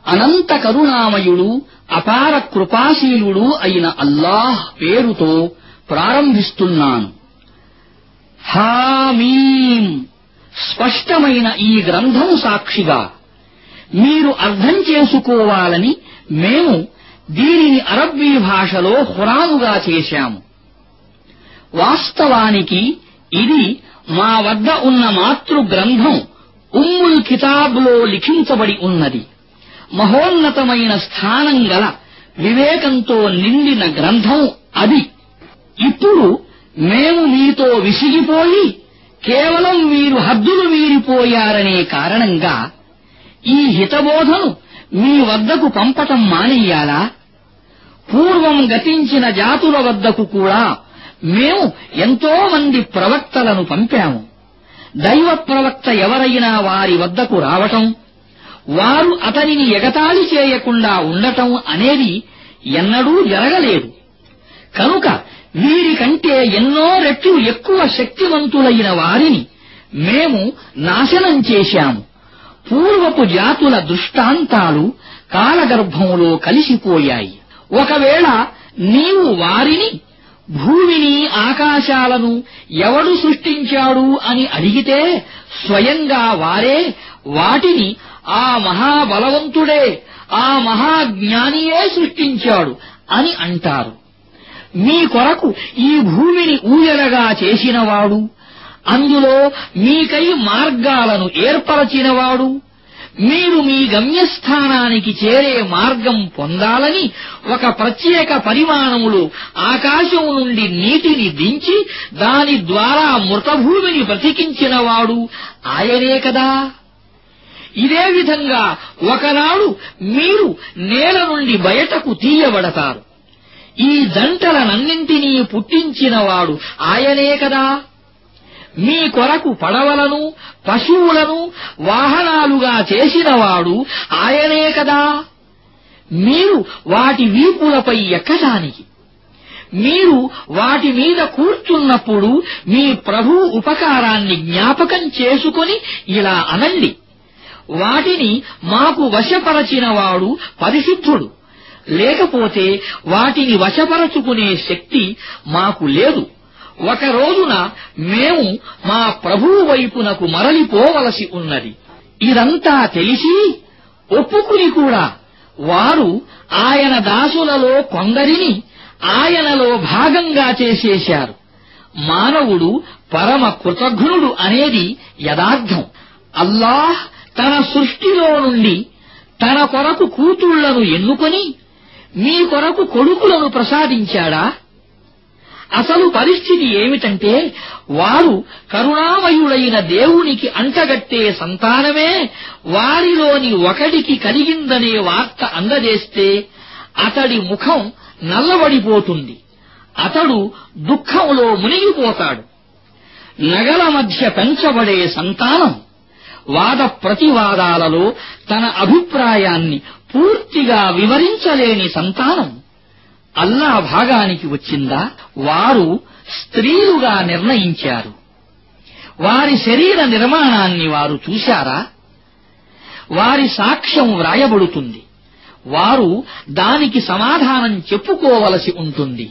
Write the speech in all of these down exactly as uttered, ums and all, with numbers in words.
అనంత కరుణామయుడు అపార కృపాశీలుడు అయిన అల్లాహ్ పేరుతో ప్రారంభిస్తున్నాను. హామీం. స్పష్టమైన ఈ గ్రంథం సాక్షిగా మీరు అర్థం చేసుకోవాలని మేము దీనిని అరబ్బీ భాషలో ఖురానుగా చేశాము. వాస్తవానికి ఇది మా వద్ద ఉన్న మాతృ గ్రంథం ఉమ్ముల్ కితాబ్లో లిఖించబడి ఉన్నది. మహోన్నతమైన స్థానం గల వివేకంతో నిండిన గ్రంథం అది. ఇప్పుడు మేము మీతో విసిగిపోయి కేవలం మీరు హద్దులు మీరిపోయారనే కారణంగా ఈ హితబోధను మీ వద్దకు పంపటం మానేయాలా? పూర్వం గతించిన జాతుల వద్దకు కూడా మేము ఎంతో మంది ప్రవక్తలను పంపాము. దైవ ప్రవక్త ఎవరైనా వారి వద్దకు రావటం, వారు అతనిని ఎగతాళి చేయకుండా ఉండటం అనేది ఎన్నడూ జరగలేదు. కనుక వీరికంటే ఎన్నో రెట్లు ఎక్కువ శక్తివంతులైన వారిని మేము నాశనం చేశాము. పూర్వపు జాతుల దృష్టాంతాలు కాలగర్భంలో కలిసిపోయాయి. ఒకవేళ నీవు వారిని భూమిని ఆకాశాలను ఎవడు సృష్టించాడు అని అడిగితే స్వయంగా వారే వాటిని ఆ మహాబలవంతుడే, ఆ మహాజ్ఞానియే సృష్టించాడు అని అంటారు. మీ కొరకు ఈ భూమిని ఊయలగా చేసినవాడు, అందులో మీకై మార్గాలను ఏర్పరచినవాడు, మీరు మీ గమ్యస్థానానికి చేరే మార్గం పొందాలని ఒక ప్రత్యేక పరిమాణములో ఆకాశం నుండి నీటిని దించి దాని ద్వారా మృతభూమిని బ్రతికించినవాడు ఆయనే కదా. ఇదే విధంగా ఒకనాడు మీరు నేల నుండి బయటకు తీయబడతారు. ఈ జంటలనన్నింటినీ పుట్టించినవాడు ఆయనే కదా. మీ కొరకు పడవలను, పశువులను వాహనాలుగా చేసినవాడు ఆయనే కదా. మీరు వాటి వీపులపై ఎక్కడానికి, మీరు వాటి మీద కూర్చున్నప్పుడు మీ ప్రభువు ఉపకారాన్ని జ్ఞాపకం చేసుకుని ఇలా అనండి: వాటిని మాకు వశపరచినవాడు పరిశుద్ధుడు, లేకపోతే వాటిని వశపరచుకునే శక్తి మాకు లేదు. ఒక రోజున మేము మా ప్రభువు వైపునకు మరలిపోవలసి ఉన్నది. ఇదంతా తెలిసి ఒప్పుకుని కూడా వారు ఆయన దాసులలో కొందరిని ఆయనలో భాగంగా చేసేశారు. మానవుడు పరమ కృతజ్ఞుడు అనేది యదార్థం. అల్లాహ్ తన సృష్టిలో నుండి తన కొరకు కూతుళ్లను ఎన్నుకొని మీ కొరకు కొడుకులను ప్రసాదించాడా? అసలు పరిస్థితి ఏమిటంటే, వారు కరుణామయుడైన దేవునికి అంటగట్టే సంతానమే వారిలోని ఒకడికి కలిగిందనే వార్త అందజేస్తే అతడి ముఖం నల్లబడిపోతుంది. అతడు దుఃఖంలో మునిగిపోతాడు. నగల మధ్య పెంచబడే సంతానం వాద ప్రతివాదాలలో తన అభిప్రాయాన్ని పూర్తిగా వివరించలేని సంతానం అల్లా భాగానికి వచ్చిందా? వారు స్త్రీలుగా నిర్ణయించారు. వారి శరీర నిర్మాణాన్ని వారు చూశారా? వారి సాక్ష్యం వ్రాయబడుతుంది. వారు దానికి సమాధానం చెప్పుకోవలసి ఉంటుంది.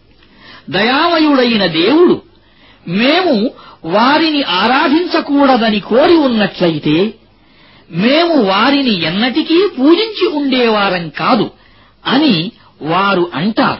దయామయుడైన దేవుడు మేము వారిని ఆరాధించకూడదని కోరి ఉన్నట్లయితే మేము వారిని ఎన్నటికీ పూజించి ఉండేవారం కాదు అని వారు అంటారు.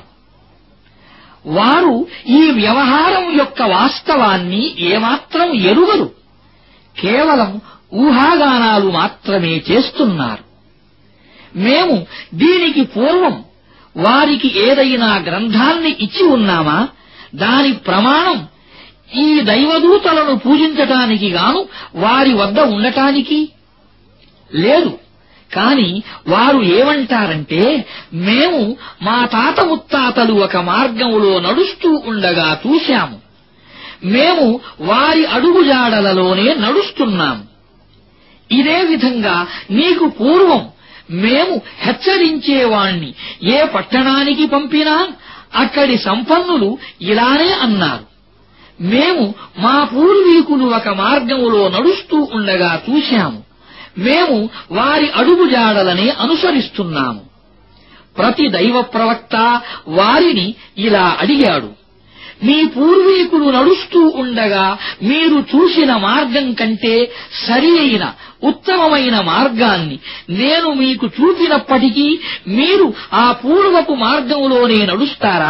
వారు ఈ వ్యవహారం యొక్క వాస్తవాన్ని ఏమాత్రం ఎరుగరు. కేవలం ఊహాగానాలు మాత్రమే చేస్తున్నారు. మేము దీనికి పూర్వం వారికి ఏదైనా గ్రంథాన్ని ఇచ్చి ఉన్నామా? దాని ప్రమాణం ఈ దైవదూతలను పూజించటానికి గాను వారి వద్ద ఉండటానికి లేదు. కాని వారు ఏమంటారంటే, మేము మా తాత ముత్తాతలు ఒక మార్గంలో నడుస్తూ ఉండగా చూశాము, మేము వారి అడుగుజాడలలోనే నడుస్తున్నాము. ఇదే విధంగా నీకు పూర్వం మేము హెచ్చరించేవాణ్ణి ఏ పట్టణానికి పంపినా అక్కడి సంపన్నులు ఇలానే అన్నారు: మేము మా పూర్వీకులు ఒక మార్గములో నడుస్తూ ఉండగా చూశాము, మేము వారి అడుగుజాడలనే అనుసరిస్తున్నాము. ప్రతి దైవ ప్రవక్త వారిని ఇలా అడిగాడు: మీ పూర్వీకులు నడుస్తూ ఉండగా మీరు చూసిన మార్గం కంటే సరి అయిన ఉత్తమమైన మార్గాన్ని నేను మీకు చూపినప్పటికీ మీరు ఆ పూర్వపు మార్గంలోనే నడుస్తారా?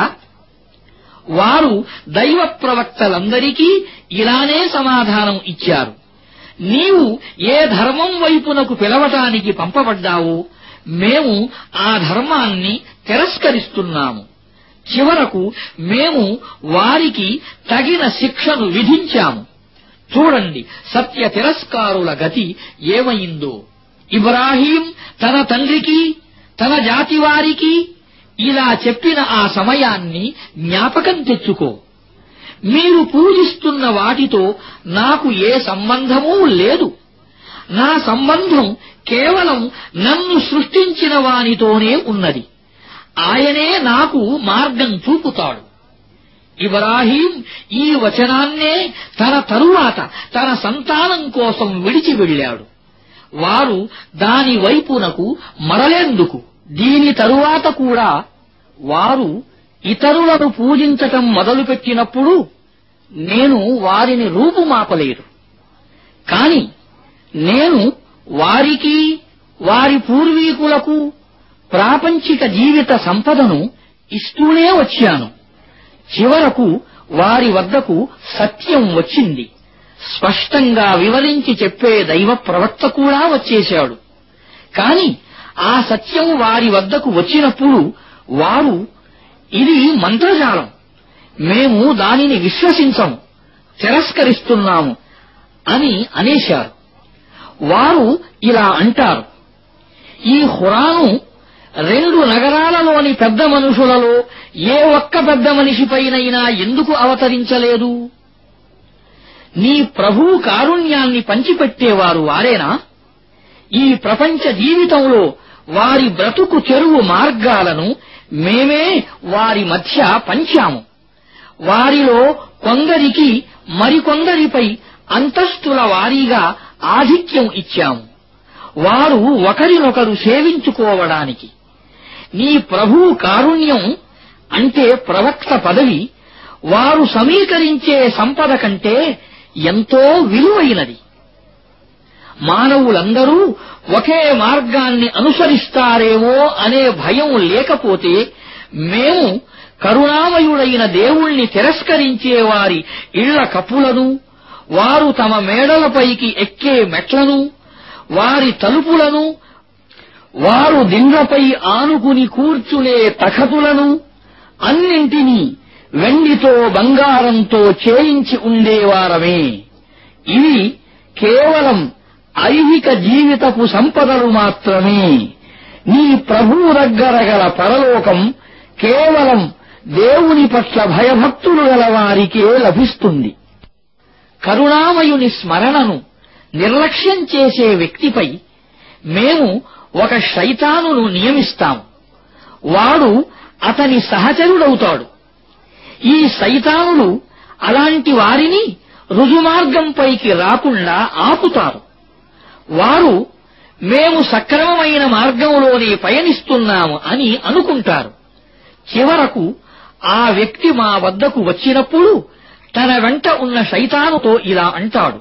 వారు దైవ ప్రవక్తలందరికీ ఇలానే సమాధానం ఇచ్చారు: నీవు ఏ ధర్మం వైపునకు పిలవటానికి పంపబడ్డావో మేము ఆ ధర్మాన్ని తిరస్కరిస్తున్నాము. చివరకు మేము వారికి తగిన శిక్షను విధించాము. చూడండి సత్య తిరస్కారుల గతి ఏమైందో. ఇబ్రాహీం తన తండ్రికి తన జాతివారికి ఇలా చెప్పిన ఆ సమయాన్ని జ్ఞాపకం తెచ్చుకో. మీరు పూజిస్తున్న వాటితో నాకు ఏ సంబంధమూ లేదు. నా సంబంధం కేవలం నన్ను సృష్టించిన వానితోనే ఉన్నది. ఆయనే నాకు మార్గం చూపుతాడు. ఇబ్రాహీం ఈ వచనాన్నే తన తరువాత తన సంతానం కోసం విడిచి వెళ్ళాడు. వారు దాని వైపునకు మరలేందుకు. దీని తరువాత కూడా వారు ఇతరులను పూజించటం మొదలుపెట్టినప్పుడు నేను వారిని రూపుమాపలేదు. కాని నేను వారికి వారి పూర్వీకులకు ప్రాపంచిక జీవిత సంపదను ఇస్తూనే వచ్చాను. చివరకు వారి వద్దకు సత్యం వచ్చింది. స్పష్టంగా వివరించి చెప్పే దైవ ప్రవక్త కూడా వచ్చేశాడు. కాని ఆ సత్యం వారి వద్దకు వచ్చినప్పుడు వారు ఇది మంత్రజాలం, మేము దానిని విశ్వసించము, తిరస్కరిస్తున్నాము అని అనేశారు. వారు ఇలా అంటారు: ఈ ఖురాను రెండు నగరాలలోని పెద్ద మనుషులలో ఏ ఒక్క పెద్ద మనిషిపైనైనా ఎందుకు అవతరించలేదు? నీ ప్రభువు కారుణ్యాన్ని పంచిపెట్టేవారు వారేనా? ఈ ప్రపంచ జీవితంలో వారి బ్రతుకు చెరువు మార్గాలను మేమే వారి మధ్య పంచాము. వారిలో కొందరికి మరికొందరిపై అంతస్తుల వారీగా ఆధిక్యం ఇచ్చాము, వారు ఒకరినొకరు సేవించుకోవడానికి. నీ ప్రభువు కారుణ్యం అంటే ప్రవక్త పదవి వారు సమీకరించే సంపద కంటే ఎంతో విలువైనది. మానవులందరూ ఒకే మార్గాన్ని అనుసరిస్తారేమో అనే భయం లేకపోతే మేము కరుణామయుడైన దేవుణ్ణి తిరస్కరించే వారి ఇళ్ల కప్పులను, వారు తమ మేడలపైకి ఎక్కే మెట్లను, వారి తలుపులను, వారు దిండ్లపై ఆనుకుని కూర్చునే తఖతులను అన్నింటినీ వెండితో బంగారంతో చేయించి ఉండేవారమే. ఇవి కేవలం ఐహిక జీవితపు సంపదలు మాత్రమే. నీ ప్రభువు దగ్గర గల పరలోకం కేవలం దేవుని పట్ల భయభక్తులు గల వారికే లభిస్తుంది. కరుణామయుని స్మరణను నిర్లక్ష్యం చేసే వ్యక్తిపై మేము ఒక శైతానును నియమిస్తాం. వాడు అతని సహచరుడవుతాడు. ఈ శైతానులు అలాంటి వారిని రుజుమార్గంపైకి రాకుండా ఆపుతారు. వారు మేము సక్రమమైన మార్గంలోనే పయనిస్తున్నాము అని అనుకుంటారు. చివరకు ఆ వ్యక్తి మా వద్దకు వచ్చినప్పుడు తన వెంట ఉన్న శైతానుతో ఇలా అంటాడు: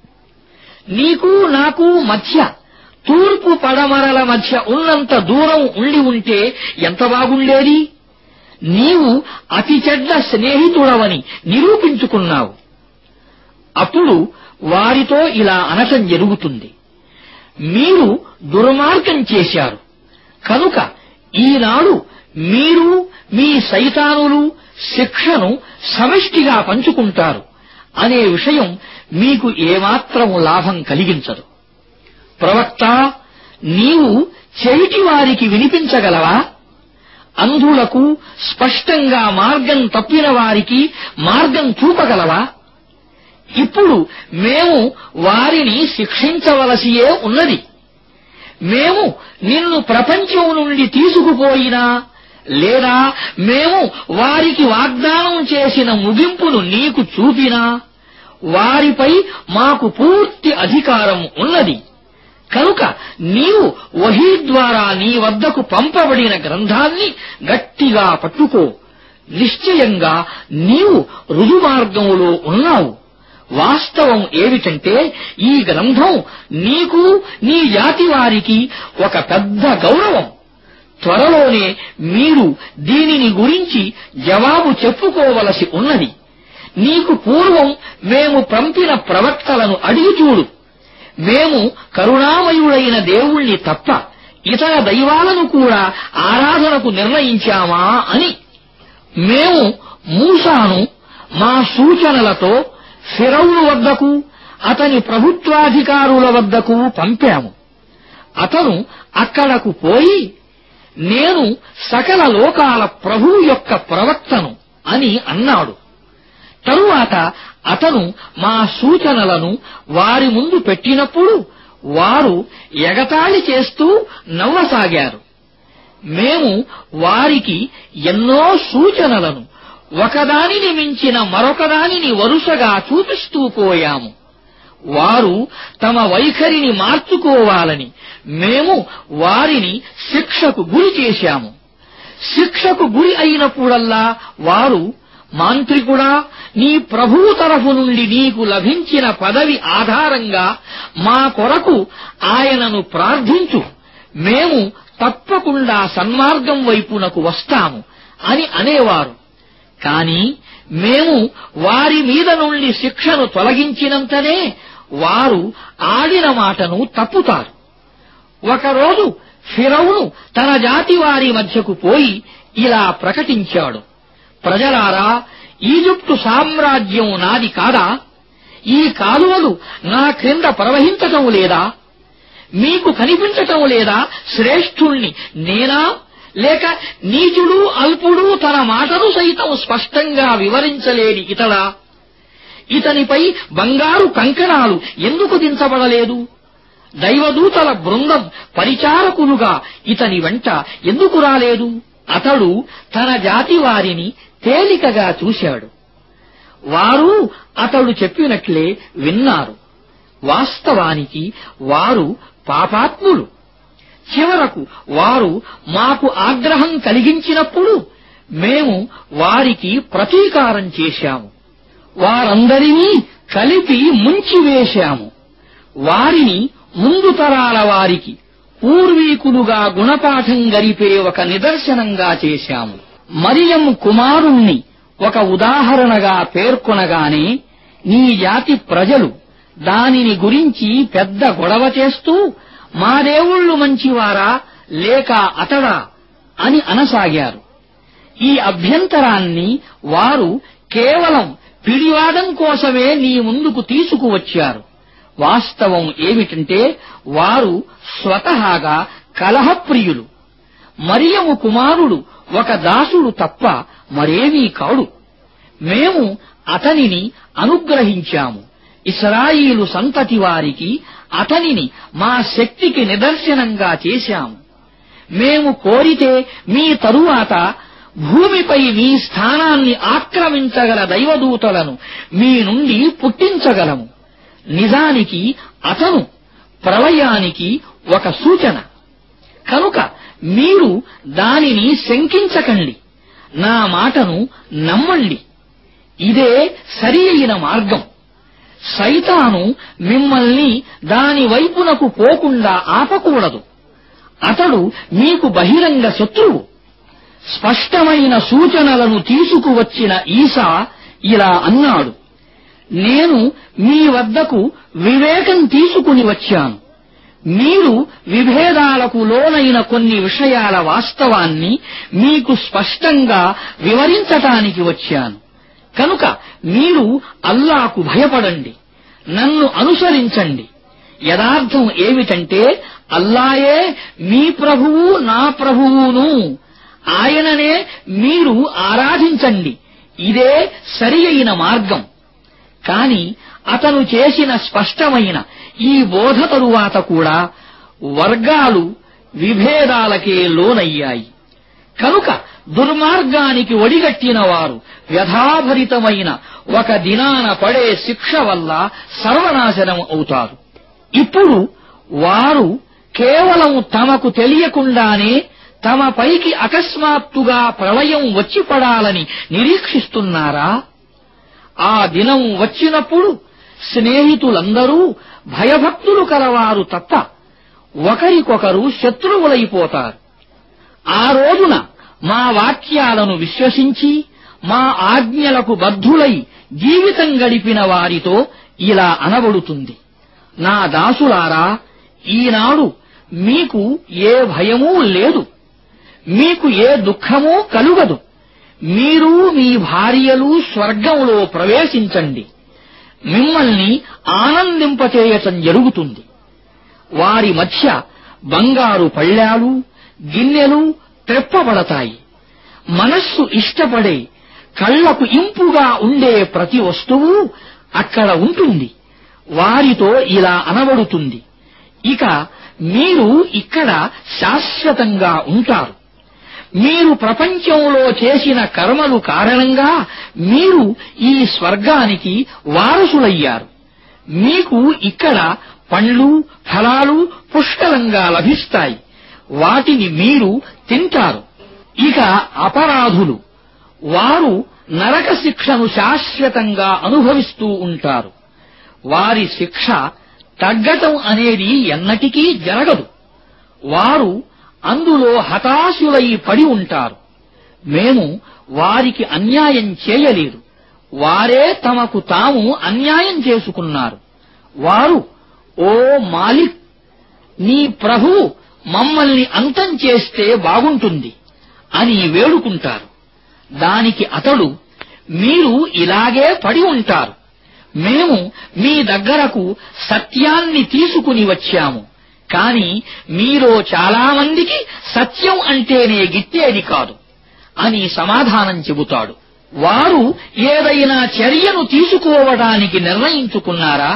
నీకు నాకు మధ్య తూర్పు పడమరల మధ్య ఉన్నంత దూరం ఉండి ఉంటే ఎంత బాగుండేది. నీవు అతి చెడ్డ స్నేహితుడవని నిరూపించుకున్నావు. అప్పుడు వారితో ఇలా అనటం జరుగుతుంది: మీరు దుర్మార్గం చేశారు కనుక ఈనాడు మీరు మీ శైతానులు శిక్షను సమిష్టిగా పంచుకుంటారు అనే విషయం మీకు ఏమాత్రము లాభం కలిగించదు. ప్రవక్త, నీవు చెవిటి వారికి వినిపించగలవా? అంధులకు స్పష్టంగా మార్గం తప్పిన వారికి మార్గం చూపగలవా? ఇప్పుడు మేము వారిని శిక్షించవలసియే ఉన్నది. మేము నిన్ను ప్రపంచం నుండి తీసుకుపోయినా లేదా మేము వారికి వాగ్దానం చేసిన ముగింపును నీకు చూపినా వారిపై మాకు పూర్తి అధికారం ఉన్నది. కనుక నీవు వహీ ద్వారా నీ వద్దకు పంపబడిన గ్రంథాన్ని గట్టిగా పట్టుకో. నిశ్చయంగా నీవు రుజుమార్గంలో ఉన్నావు. వాస్తవం ఏమిటంటే ఈ గ్రంథం నీకు నీ జాతి వారికి ఒక పెద్ద గౌరవం. త్వరలోనే మీరు దీనిని గురించి జవాబు చెప్పుకోవలసి ఉన్నది. నీకు పూర్వం మేము పంపిన ప్రవక్తలను అడిగి చూడు. మేము కరుణామయుడైన దేవుణ్ణి తప్ప ఇతర దైవాలను కూడా ఆరాధనకు నిర్ణయించామా అని. మేము మూసాను మా సూచనలతో ఫిరౌను వద్దకు అతని ప్రభుత్వాధికారుల వద్దకు పంపాము. అతను అక్కడకు పోయి నేను సకల లోకాల ప్రభువు యొక్క ప్రవక్తను అని అన్నాడు. తరువాత అతను మా సూచనలను వారి ముందు పెట్టినప్పుడు వారు ఎగతాళి చేస్తూ నవ్వసాగారు. మేము వారికి ఎన్నో సూచనలను ఒకదానిని మించిన మరొకదానిని వరుసగా చూపిస్తూ పోయాము. వారు తమ వైఖరిని మార్చుకోవాలని మేము వారిని శిక్షకు గురి చేశాము. శిక్షకు గురి అయినప్పుడల్లా వారు, మాంత్రికుడా, నీ ప్రభువు తరఫు నుండి నీకు లభించిన పదవి ఆధారంగా మా కొరకు ఆయనను ప్రార్థించు, మేము తప్పకుండా సన్మార్గం వైపునకు వస్తాము అని అనేవారు. కాని మేము వారి మీద నుండి శిక్షను తొలగించినంతనే వారు ఆడిన మాటను తప్పుతారు. ఒకరోజు ఫిరౌను తన జాతి వారి మధ్యకు పోయి ఇలా ప్రకటించాడు: ప్రజలారా, ఈజిప్టు సామ్రాజ్యం నాది కాదా? ఈ కాలువలు నా క్రింద ప్రవహించటం లేదా? మీకు కనిపించటం లేదా శ్రేష్ఠుణ్ణి నేనా, లేక నీచుడు అల్పుడు తన మాటను సైతం స్పష్టంగా వివరించలేని ఇతడా? ఇతనిపై బంగారు కంకణాలు ఎందుకు దించబడలేదు? దైవదూతల బృందం పరిచారకులుగా ఇతని వెంట ఎందుకు రాలేదు? అతడు తన జాతి వారిని తేలికగా చూశాడు. వారు అతడు చెప్పినట్లే విన్నారు. వాస్తవానికి వారు పాపాత్ములు. చివరకు వారు మాకు ఆగ్రహం కలిగించినప్పుడు మేము వారికి ప్రతీకారం చేశాము. వారందరినీ కలిపి ముంచివేశాము. వారిని ముందు తరాల వారికి పూర్వీకులుగా గుణపాఠం గరిపే ఒక నిదర్శనంగా చేశాము. మరియం కుమారుణ్ణి ఒక ఉదాహరణగా పేర్కొనగానే నీ జాతి ప్రజలు దానిని గురించి పెద్ద గొడవ చేస్తూ, మా దేవుళ్ళు మంచివారా లేక అతడా అని అనసాగారు. ఈ అభ్యంతరాన్ని వారు కేవలం పిడివాదం కోసమే నీ ముందుకు తీసుకువచ్చారు. వాస్తవం ఏమిటంటే వారు స్వతహాగా కలహప్రియులు. మరియము కుమారుడు ఒక దాసుడు తప్ప మరేమీ కాడు. మేము అతనిని అనుగ్రహించాము. ఇశ్రాయేలు సంతతి వారికి అతనిని మా శక్తికి నిదర్శనంగా చేశాము. మేము కోరితే మీ తరువాత భూమిపై మీ స్థానాన్ని ఆక్రమించగల దైవదూతలను మీ నుండి పుట్టించగలము. నిజానికి అతను ప్రళయానికి ఒక సూచన. కనుక మీరు దానిని శంకించకండి, నా మాటను నమ్మండి. ఇదే సరి అయిన మార్గం. సైతాను మిమ్మల్ని దాని వైపునకు పోకుండా ఆపకూడదు. అతడు మీకు బహిరంగ శత్రువు. స్పష్టమైన సూచనలను తీసుకువచ్చిన ఈసా ఇలా అన్నాడు: నేను మీ వద్దకు వివేకం తీసుకుని వచ్చాను. మీరు విభేదాలకు లోనైన కొన్ని విషయాల వాస్తవాన్ని మీకు స్పష్టంగా వివరించటానికి వచ్చాను. కనుక మీరు అల్లాకు భయపడండి, నన్ను అనుసరించండి. యథార్థం ఏమిటంటే అల్లాయే మీ ప్రభువు, నా ప్రభువును. ఆయననే మీరు ఆరాధించండి. ఇదే సరి అయిన మార్గం. కాని అతను చేసిన స్పష్టమైన ఈ బోధ తరువాత కూడా వర్గాలు విభేదాలకే లోనయ్యాయి. కనుక దుర్మార్గానికి ఒడిగట్టిన వారు వ్యధాభరితమైన ఒక దినాన పడే శిక్ష వల్ల సర్వనాశనం అవుతారు. ఇప్పుడు వారు కేవలం తమకు తెలియకుండానే తమ పైకి అకస్మాత్తుగా ప్రళయం వచ్చి పడాలని నిరీక్షిస్తున్నారా? ఆ దినం వచ్చినప్పుడు స్నేహితులందరూ భయభక్తులు కలవారు తప్ప ఒకరికొకరు శత్రువులైపోతారు. ఆ రోజున మా వాక్యాలను విశ్వసించి మా ఆజ్ఞలకు బద్ధులై జీవితం గడిపిన వారితో ఇలా అనబడుతుంది: నా దాసులారా, ఈనాడు మీకు ఏ భయమూ లేదు, మీకు ఏ దుఃఖమూ కలుగదు. మీరు మీ భార్యలు స్వర్గంలో ప్రవేశించండి. మిమ్మల్ని ఆనందింపచేయటం జరుగుతుంది. వారి మధ్య బంగారు పళ్ళాలు, గిన్నెలు త్రెప్పబడతాయి. మనస్సు ఇష్టపడే, కళ్లకు ఇంపుగా ఉండే ప్రతి వస్తువు అక్కడ ఉంటుంది. వారితో ఇలా అనబడుతుంది: ఇక మీరు ఇక్కడ శాశ్వతంగా ఉంటారు. మీరు ప్రపంచంలో చేసిన కర్మలు కారణంగా మీరు ఈ స్వర్గానికి వారసులయ్యారు. మీకు ఇక్కడ పండ్లు, ఫలాలు పుష్కలంగా లభిస్తాయి. వాటిని మీరు తింటారు. ఇక అపరాధులు, వారు నరక శిక్షను శాశ్వతంగా అనుభవిస్తూ ఉంటారు. వారి శిక్ష తగ్గటం అనేది ఎన్నటికీ జరగదు. వారు అందులో హతాశులై పడి ఉంటారు. మేము వారికి అన్యాయం చేయలేదు, వారే తమకు తాము అన్యాయం చేసుకున్నారు. వారు, ఓ మాలిక్, నీ ప్రభువు మమ్మల్ని అంతం చేస్తే బాగుంటుంది అని వేడుకుంటారు. దానికి అతడు, మీరు ఇలాగే పడి ఉంటారు. మేము మీ దగ్గరకు సత్యాన్ని తీసుకుని వచ్చాము, కాని మీలో చాలామందికి సత్యం అంటేనే గిట్టేది కాదు అని సమాధానం చెబుతాడు. వారు ఏదైనా చర్యను తీసుకోవడానికి నిర్ణయించుకున్నారా?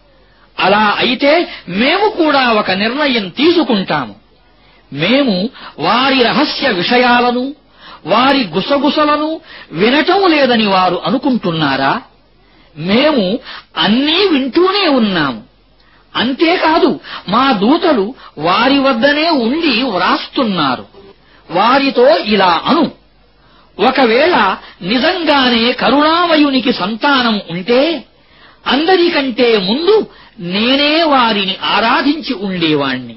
అలా అయితే మేము కూడా ఒక నిర్ణయం తీసుకుంటాము. మేము వారి రహస్య విషయాలను, వారి గుసగుసలను వినటం లేదని వారు అనుకుంటున్నారా? మేము అన్నీ వింటూనే ఉన్నాము. అంతేకాదు, మా దూతలు వారి వద్దనే ఉండి వ్రాస్తున్నారు. వారితో ఇలా అను: ఒకవేళ నిజంగానే కరుణామయునికి సంతానం ఉంటే అందరికంటే ముందు నేనే వారిని ఆరాధించి ఉండేవాణ్ణి.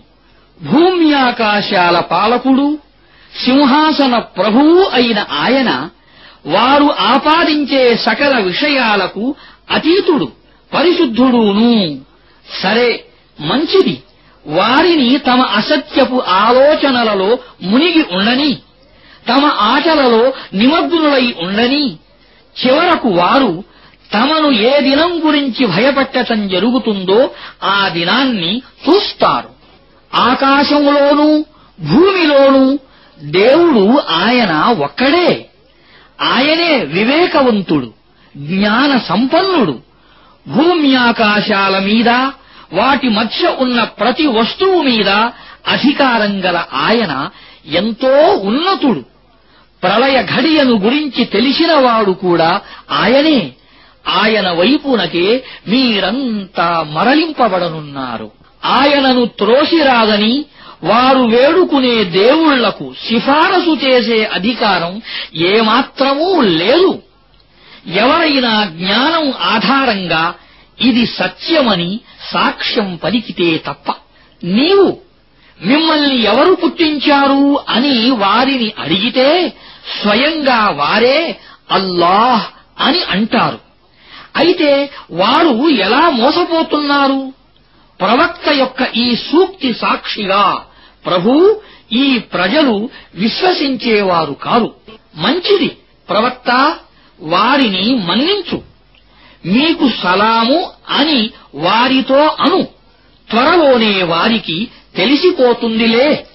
భూమ్యాకాశాల పాలకుడు, సింహాసన ప్రభువు అయిన ఆయన వారు ఆపాదించే సకల విషయాలకు అతీతుడు, పరిశుద్ధుడును. సరే, మంచిది. వారిని తమ అసత్యపు ఆలోచనలలో మునిగి ఉండని, తమ ఆటలలో నిమగ్నులై ఉండని. చివరకు వారు తమను ఏ దినం గురించి భయపెట్టటం జరుగుతుందో ఆ దినాన్ని చూస్తారు. ఆకాశంలోనూ భూమిలోనూ దేవుడు ఆయన ఒక్కడే. ఆయనే వివేకవంతుడు, జ్ఞాన సంపన్నుడు. భూమ్యాకాశాల మీద, వాటి మధ్య ఉన్న ప్రతి వస్తువు మీద అధికారం గల ఆయన ఎంతో ఉన్నతుడు. ప్రళయ ఘడియను గురించి తెలిసినవాడు కూడా ఆయనే. ఆయన వైపునకే మీరంతా మరలింపబడనున్నారు. ఆయనను త్రోసిరాదని వారు వేడుకునే దేవుళ్లకు సిఫారసు చేసే అధికారం ఏమాత్రమూ లేదు. ఎవరైనా జ్ఞానం ఆధారంగా ఇది సత్యమని సాక్ష్యం పలికితే తప్ప. నీవు మిమ్మల్ని ఎవరు పుట్టించారు అని వారిని అడిగితే స్వయంగా వారే అల్లాహ్ అని అంటారు. అయితే వారు ఎలా మోసపోతున్నారు? ప్రవక్త యొక్క ఈ సూక్తి సాక్షిగా ప్రభూ, ఈ ప్రజలు విశ్వసించేవారు కారు. మంచిది ప్రవక్త, వారిని మన్నించు. మీకు సలాము అని వారితో అను. త్వరలోనే వారికి తెలిసిపోతుందిలే.